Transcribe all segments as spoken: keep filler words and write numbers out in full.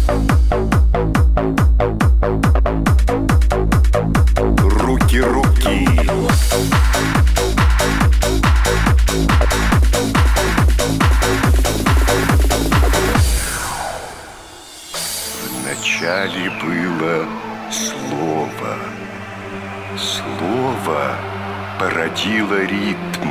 Руки, руки. Вначале было слово. Слово породило ритм.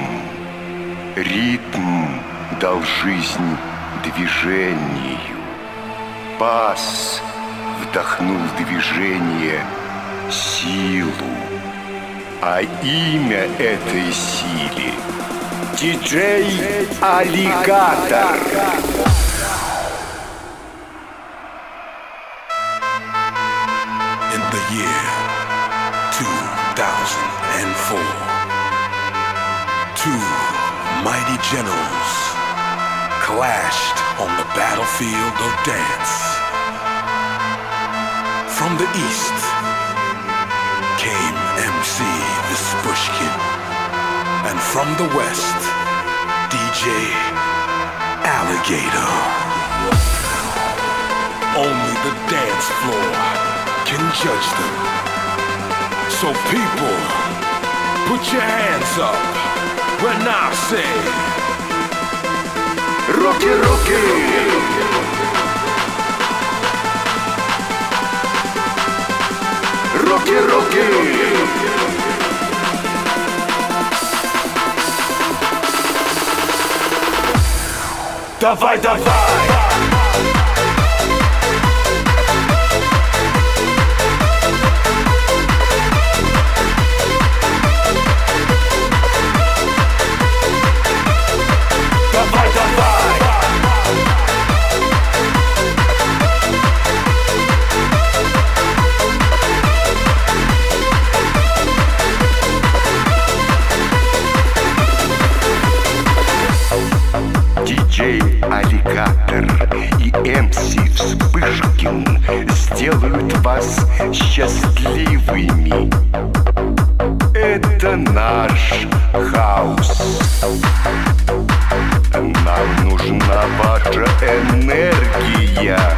Ритм дал жизнь движению. Бас вдохнул в движение силу. А имя этой силе — диджей Аллигатор. In the year two thousand four, two mighty generals clashed on the battlefield of dance. From the east came M C Vispushkin, and from the west, D J Alligator. Only the dance floor can judge them. So people, put your hands up when I say, руки, руки. Руки, руки. Давай, давай. Диджей Аллигатор и эм си Вспышкин сделают вас счастливыми. Это наш хаус. Нам нужна ваша энергия.